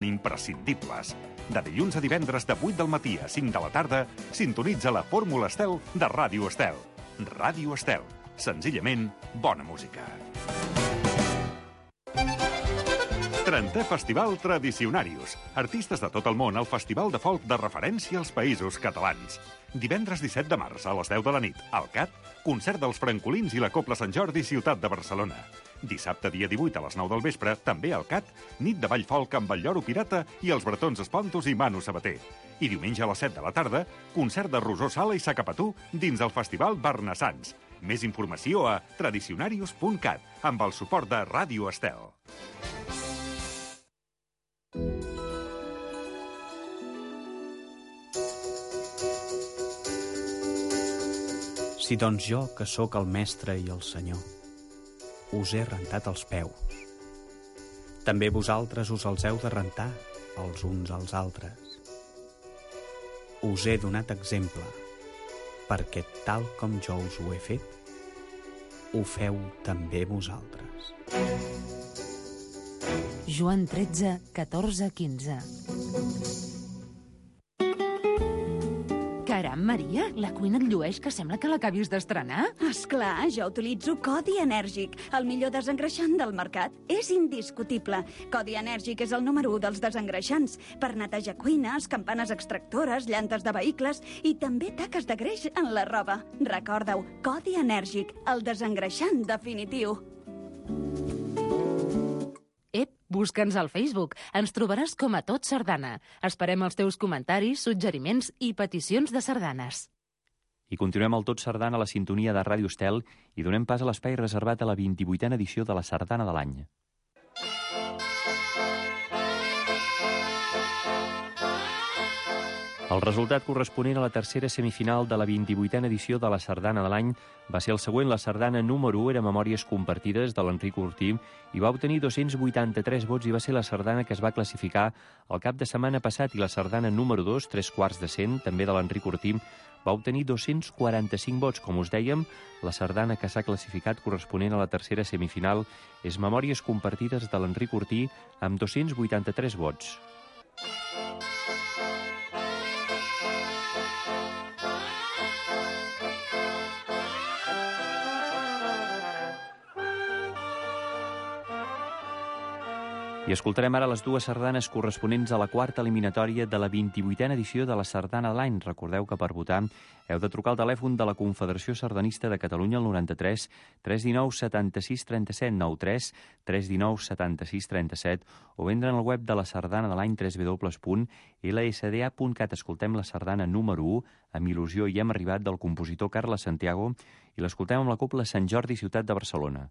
imprescindibles. De dilluns a divendres de 8 del matí a 5 de la tarda, sintonitza la Fórmula Estel de Ràdio Estel. Ràdio Estel. Senzillament, bona música. 30è Festival Tradicionarius. Artistes de tot el món al Festival de Folk de referència als Països Catalans. Divendres 17 de març a les 10 de la nit, al CAT, concert dels Francolins i la Cobla Sant Jordi, Ciutat de Barcelona. Dissabte, dia 18, a les 9 del vespre, també al CAT, nit de ball folk amb el Lloro Pirata i els Bretons Espontos i Manu Sabater. I diumenge a les 7 de la tarda, concert de Rosó Sala i Sacapatú dins el Festival Barnassans. Més informació a tradicionarius.cat, amb el suport de Ràdio Estel. Si doncs jo, que sóc el mestre i el senyor, us he rentat els peus, també vosaltres us els heu de rentar els uns als altres. Us he donat exemple, perquè tal com jo us ho he fet, ho feu també vosaltres. Joan 13, 14, 15. Caram, Maria, la cuina et llueix que sembla que l'acabis d'estrenar. Esclar, jo utilitzo Codi Enèrgic, el millor desengreixant del mercat. És indiscutible. Codi Enèrgic és el número 1 dels desengreixants per netejar cuines, campanes extractores, llantes de vehicles i també taques de greix en la roba. Recorda-ho, Codi Enèrgic, el desengreixant definitiu. Busca'ns al Facebook. Ens trobaràs com a Tot Sardana. Esperem els teus comentaris, suggeriments i peticions de sardanes. I continuem el Tot Sardana a la sintonia de Ràdio Estel i donem pas a l'espai reservat a la 28a edició de la Sardana de l'any. El resultat corresponent a la tercera semifinal de la 28a edició de la Sardana de l'any va ser el següent. La sardana número 1 era Memòries compartides de l'Enric Ortí i va obtenir 283 vots i va ser la sardana que es va classificar el cap de setmana passat, i la sardana número 2, 3/4 de 100, també de l'Enric Ortí, va obtenir 245 vots. Com us dèiem, la sardana que s'ha classificat corresponent a la tercera semifinal és Memòries compartides de l'Enric Ortí amb 283 vots. I escoltarem ara les dues sardanes corresponents a la quarta eliminatòria de la 28a edició de la Sardana de l'any. Recordeu que per votar heu de trucar al telèfon de la Confederació Sardanista de Catalunya al 93 319 76 37 93 319 76 37 o vendre en el web de la Sardana de l'any www.lsda.cat. Escoltem la sardana número 1 amb il·lusió i hem arribat del compositor Carles Santiago i l'escoltem amb la Cobla Sant Jordi, Ciutat de Barcelona.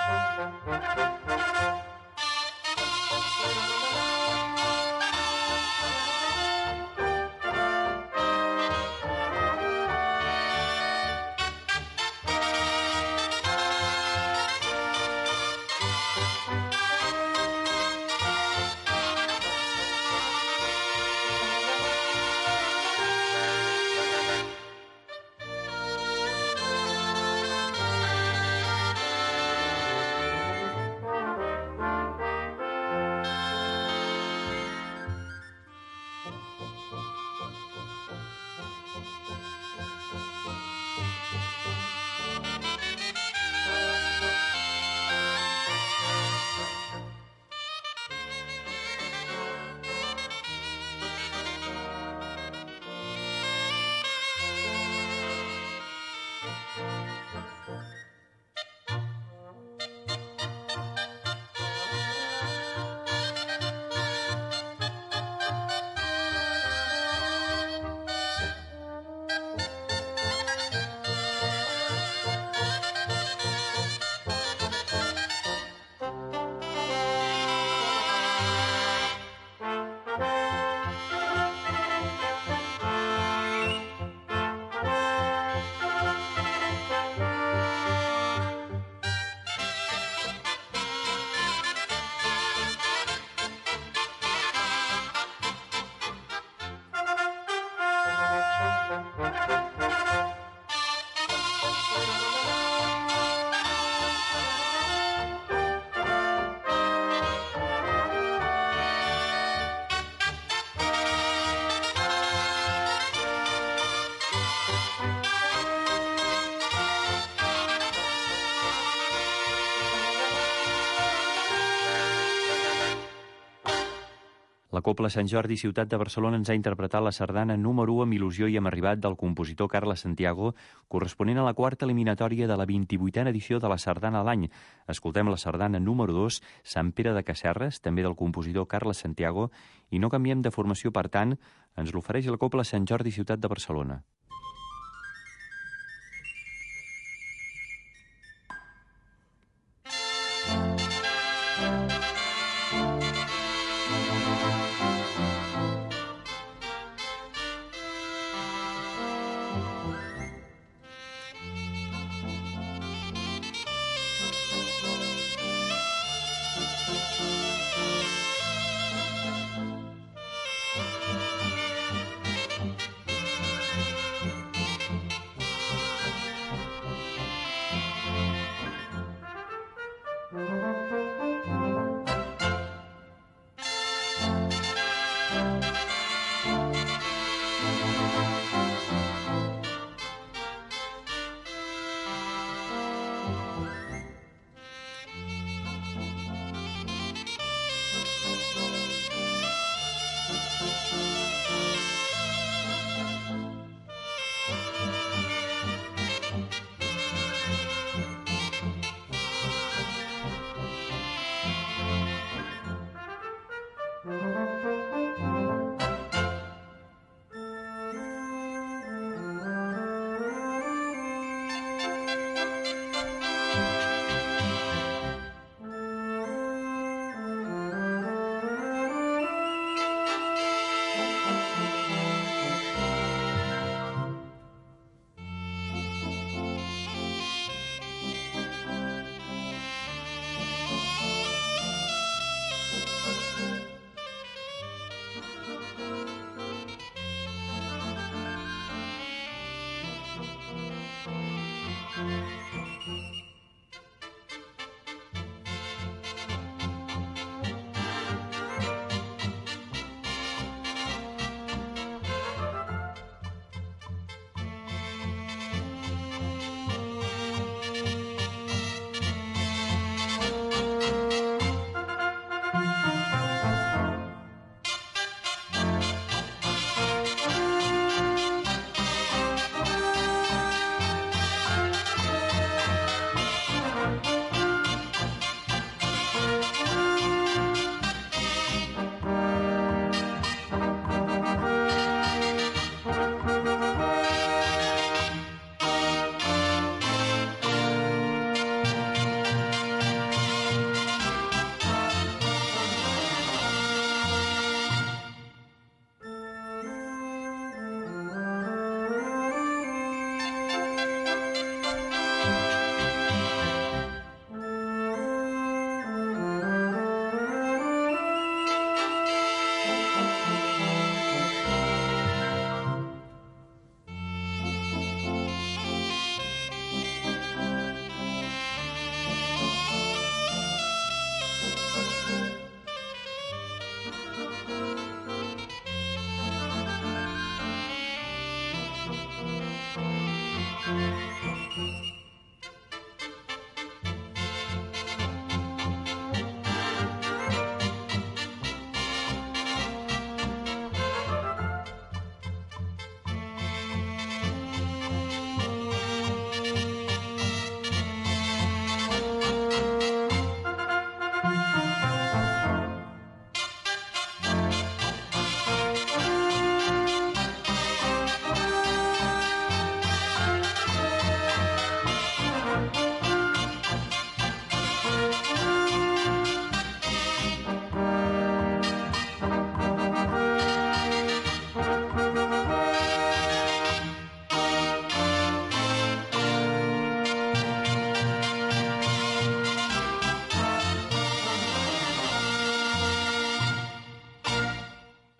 La Cobla Sant Jordi Ciutat de Barcelona ens ha interpretat la sardana número 1 amb il·lusió i amb arribat del compositor Carles Santiago, corresponent a la quarta eliminatòria de la 28a edició de la Sardana de l'any. Escoltem la sardana número 2, Sant Pere de Casserres, també del compositor Carles Santiago, i no canviem de formació, per tant, ens l'ofereix la Cobla Sant Jordi Ciutat de Barcelona.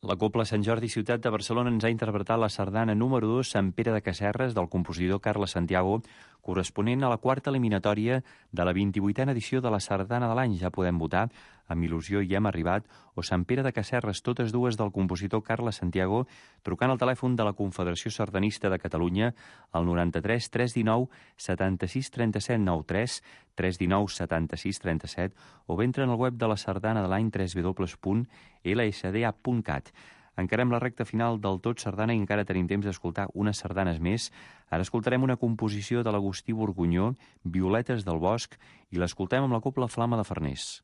La Cobla Sant Jordi Ciutat de Barcelona ens ha interpretat la sardana número 2, Sant Pere de Casserres, del compositor Carles Santiago, corresponent a la quarta eliminatòria de la 28a edició de la Sardana de l'any. Ja podem votar, amb il·lusió hi hem arribat, o Sant Pere de Casserres, totes dues del compositor Carles Santiago, trucant al telèfon de la Confederació Sardanista de Catalunya al 93 319 76 37 93 319 76 37 o bé entren al web de la Sardana de l'any www.lsda.cat. Encarem la recta final del Tot Sardana i encara tenim temps d'escoltar unes sardanes més. Ara escoltarem una composició de l'Agustí Borgunyó, Violetes del Bosc, i l'escoltem amb la Cobla Flama de Farners.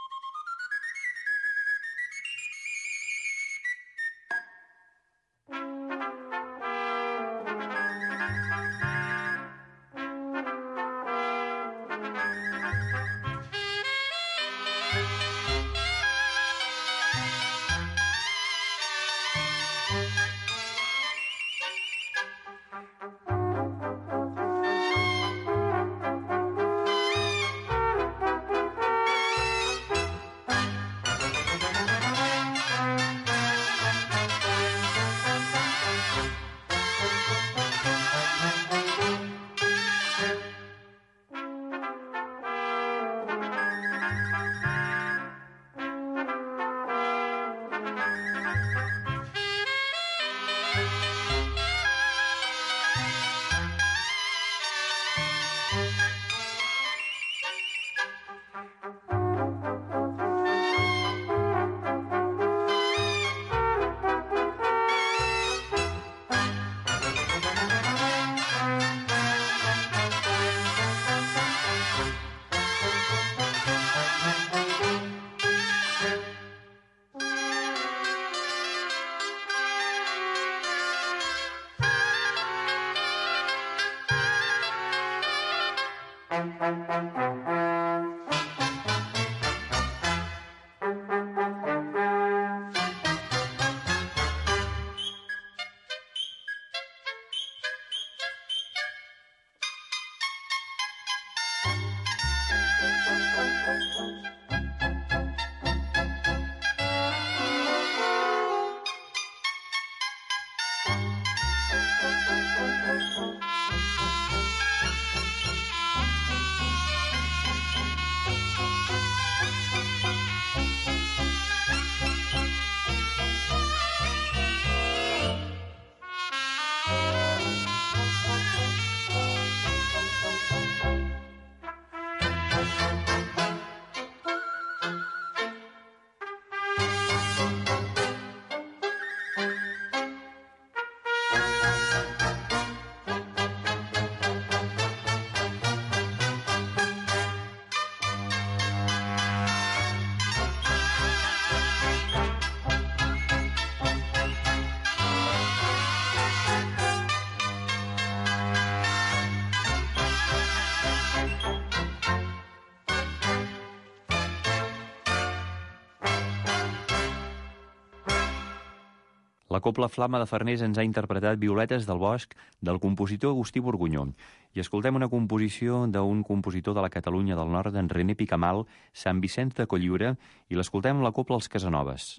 La Cobla Flama de Farners ens ha interpretat Violetes del Bosc del compositor Agustí Borgunyó. I escoltem una composició d'un compositor de la Catalunya del Nord, d'en René Picamal, Sant Vicenç de Cotlliure, i l'escoltem amb la Cobla Els Casanovas.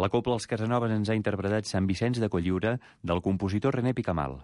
La Cobla Els Casanovas ens ha interpretat Sant Vicenç de Cotlliure del compositor René Picamal.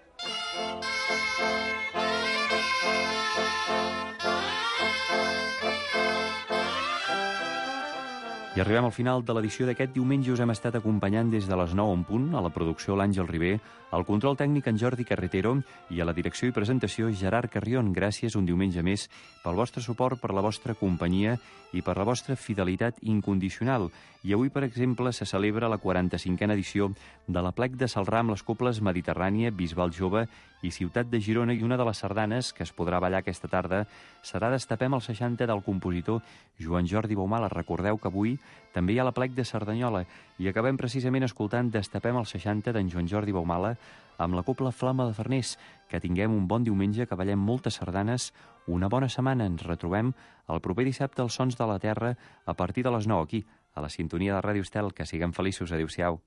I arribem al final de l'edició d'aquest diumenge. Us hem estat acompanyant des de les 9 en punt, a la producció l'Àngel Ribé, al control tècnic en Jordi Carretero i a la direcció i presentació Gerard Carrion. Gràcies un diumenge més pel vostre suport, per la vostra companyia i per la vostra fidelitat incondicional. I avui, per exemple, se celebra la 45a edició de l'Aplec de Celrà amb les cobles Mediterrània, Bisbal Jove i Ciutat de Girona, i una de les sardanes que es podrà ballar aquesta tarda serà Destapem el 60 del compositor Joan Jordi Baumala. Recordeu que avui també hi ha l'Aplec de Cerdanyola i acabem precisament escoltant Destapem el 60 d'en Joan Jordi Baumala amb la cobla Flama de Farners. Que tinguem un bon diumenge, que ballem moltes sardanes, una bona setmana. Ens retrobem el proper dissabte als Sons de la Terra a partir de les 9 aquí, a la sintonia de Ràdio Estel. Que siguem feliços. Adéu-siau.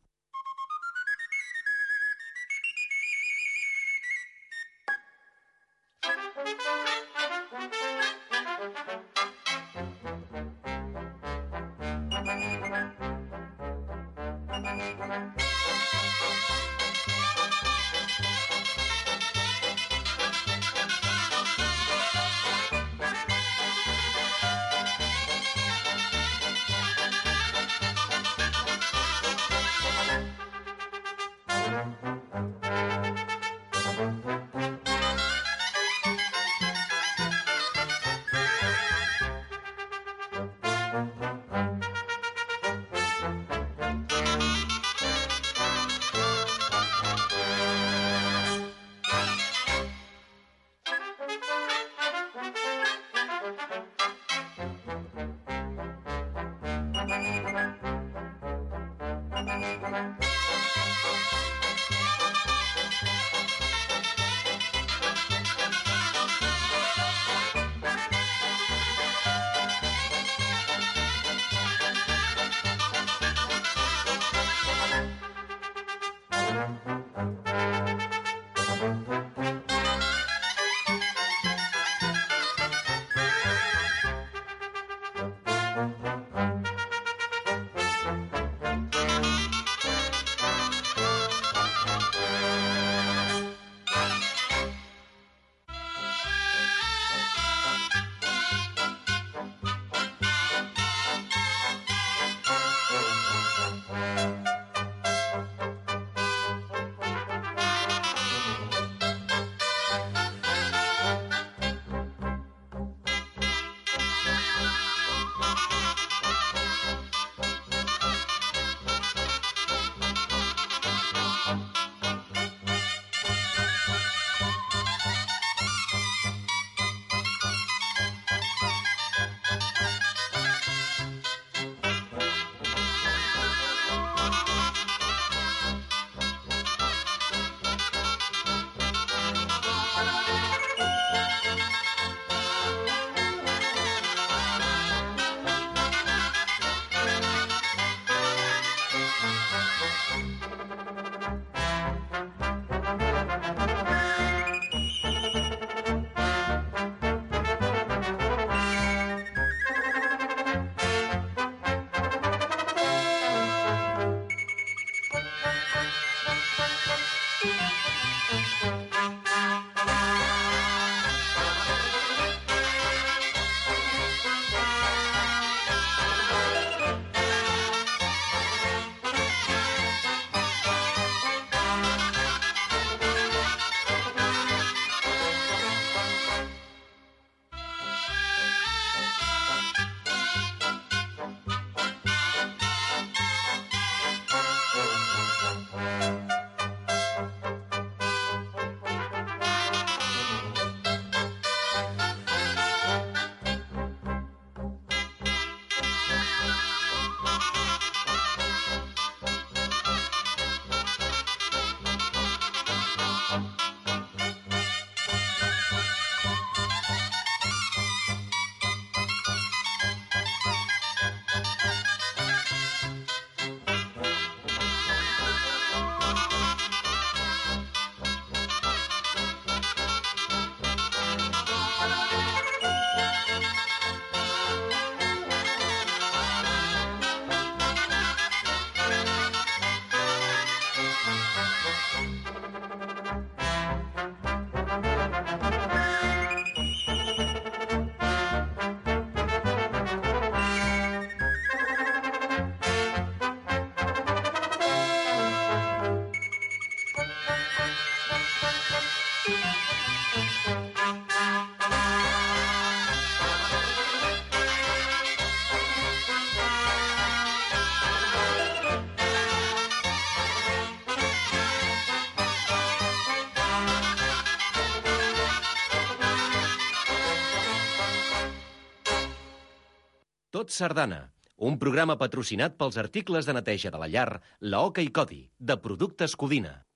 Tot Sardana, un programa patrocinat pels articles de neteja de la llar, la Oca i Codi, de Productes Codina.